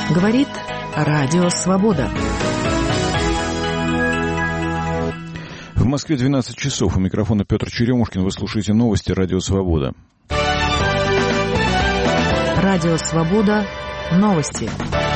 Говорит Радио Свобода. В Москве 12 часов. У микрофона Петр Черемушкин. Вы слушаете новости Радио Свобода. Радио Свобода. Новости.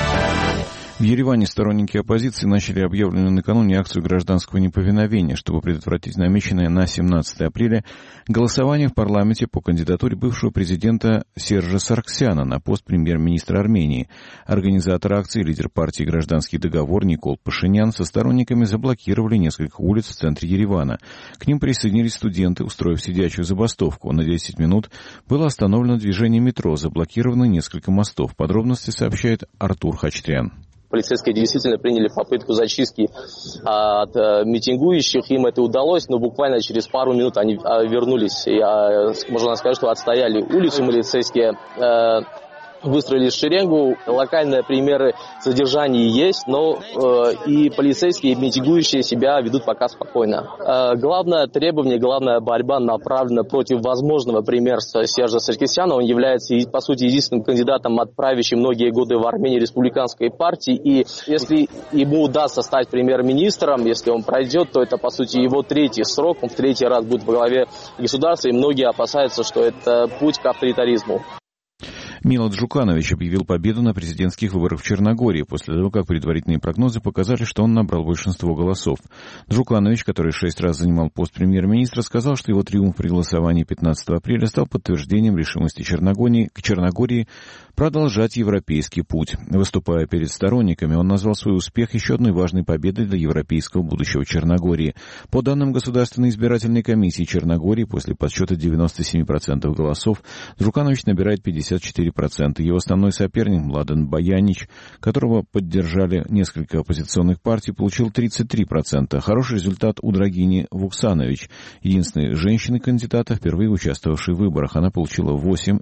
В Ереване сторонники оппозиции начали объявленную накануне акцию гражданского неповиновения, чтобы предотвратить намеченное на 17 апреля голосование в парламенте по кандидатуре бывшего президента Сержа Саргсяна на пост премьер-министра Армении. Организатор акции, лидер партии «Гражданский договор» Никол Пашинян со сторонниками заблокировали несколько улиц в центре Еревана. К ним присоединились студенты, устроив сидячую забастовку. На 10 минут было остановлено движение метро, заблокировано несколько мостов. Подробности сообщает Артур Хачтрян. Полицейские действительно приняли попытку зачистки от митингующих. Им это удалось, но буквально через пару минут они вернулись. Можно сказать, что отстояли улицу полицейские. Выстроились в шеренгу. Локальные примеры задержаний есть, но и полицейские, и митингующие себя ведут пока спокойно. Главное требование, главная борьба направлена против возможного премьерства Сержа Саргсяна. Он является, по сути, единственным кандидатом, отправившим многие годы в Армении республиканской партии. И если ему удастся стать премьер-министром, если он пройдет, то это, по сути, его третий срок. Он в третий раз будет во главе государства, и многие опасаются, что это путь к авторитаризму. Мило Джуканович объявил победу на президентских выборах в Черногории после того, как предварительные прогнозы показали, что он набрал большинство голосов. Джуканович, который 6 раз занимал пост премьер-министра, сказал, что его триумф при голосовании 15 апреля стал подтверждением решимости Черногории продолжать европейский путь. Выступая перед сторонниками, он назвал свой успех еще одной важной победой для европейского будущего Черногории. По данным Государственной избирательной комиссии Черногории, после подсчета 97% голосов, Джуканович набирает 54%. Его основной соперник Младен Баянич, которого поддержали несколько оппозиционных партий, получил 33%. Хороший результат у Драгини Вуксанович, единственной женщины-кандидата, впервые участвовавшей в выборах. Она получила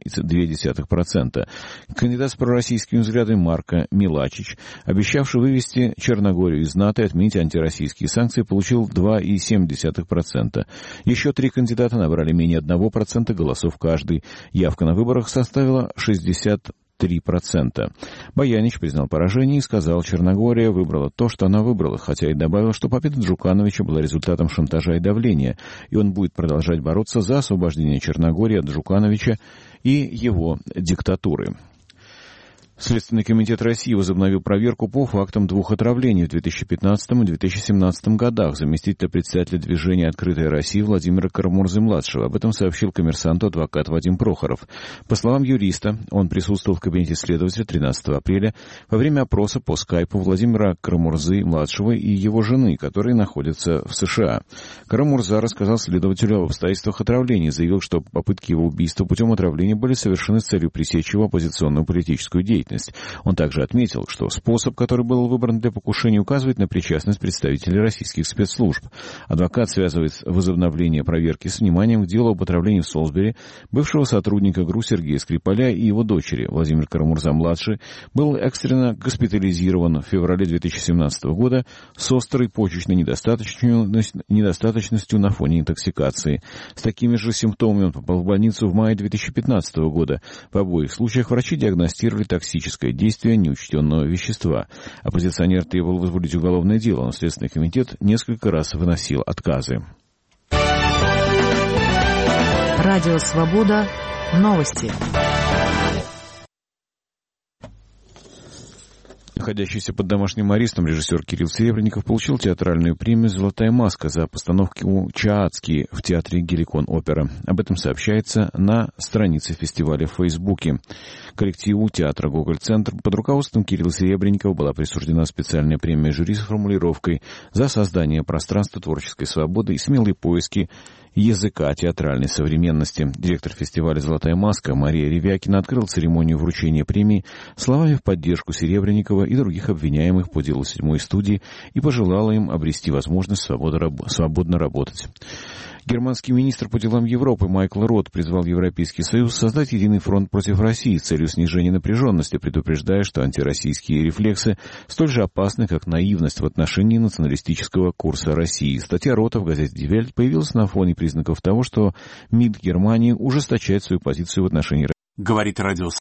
8,2%. Кандидат с пророссийскими взглядами Марко Милачич, обещавший вывести Черногорию из НАТО и отменить антироссийские санкции, получил 2,7%. Еще 3 кандидата набрали менее 1% голосов каждый. Явка на выборах составила 63%. Баянич признал поражение и сказал, Черногория выбрала то, что она выбрала, хотя и добавил, что победа Джукановича была результатом шантажа и давления, и он будет продолжать бороться за освобождение Черногории от Джукановича и его диктатуры. Следственный комитет России возобновил проверку по фактам 2 отравлений в 2015 и 2017 годах заместителя председателя движения «Открытая Россия» Владимира Карамурзы-младшего. Об этом сообщил коммерсанту адвокат Вадим Прохоров. По словам юриста, он присутствовал в кабинете следователя 13 апреля во время опроса по скайпу Владимира Карамурзы-младшего и его жены, которые находятся в США. Карамурза рассказал следователю об обстоятельствах отравления, заявил, что попытки его убийства путем отравления были совершены с целью пресечь его оппозиционную политическую деятельность. Он также отметил, что способ, который был выбран для покушения, указывает на причастность представителей российских спецслужб. Адвокат связывает возобновление проверки с вниманием к делу об отравлении в Солсбери бывшего сотрудника ГРУ Сергея Скрипаля и его дочери. Владимир Карамурза-младший был экстренно госпитализирован в феврале 2017 года с острой почечной недостаточностью на фоне интоксикации. С такими же симптомами он попал в больницу в мае 2015 года. В обоих случаях врачи диагностировали токсичность действия неучтенного вещества. Оппозиционер требовал возбудить уголовное дело, но Следственный комитет несколько раз выносил отказы. Радио Свобода. Новости. Находящийся под домашним арестом режиссер Кирилл Серебренников получил театральную премию «Золотая маска» за постановку «Чаацкий» в театре «Геликон-опера». Об этом сообщается на странице фестиваля в Фейсбуке. Коллективу театра «Гоголь-центр» под руководством Кирилла Серебренникова была присуждена специальная премия жюри с формулировкой «За создание пространства творческой свободы и смелые поиски языка театральной современности». Директор фестиваля «Золотая маска» Мария Ревякина открыла церемонию вручения премии словами в поддержку Серебренникова и других обвиняемых по делу 7-й студии и пожелала им обрести возможность свободно работать. Германский министр по делам Европы Майкл Рот призвал Европейский Союз создать единый фронт против России с целью снижения напряженности, предупреждая, что антироссийские рефлексы столь же опасны, как наивность в отношении националистического курса России. Статья Рота в газете «Die Welt» появилась на фоне признаков того, что МИД Германии ужесточает свою позицию в отношении России. Говорит радио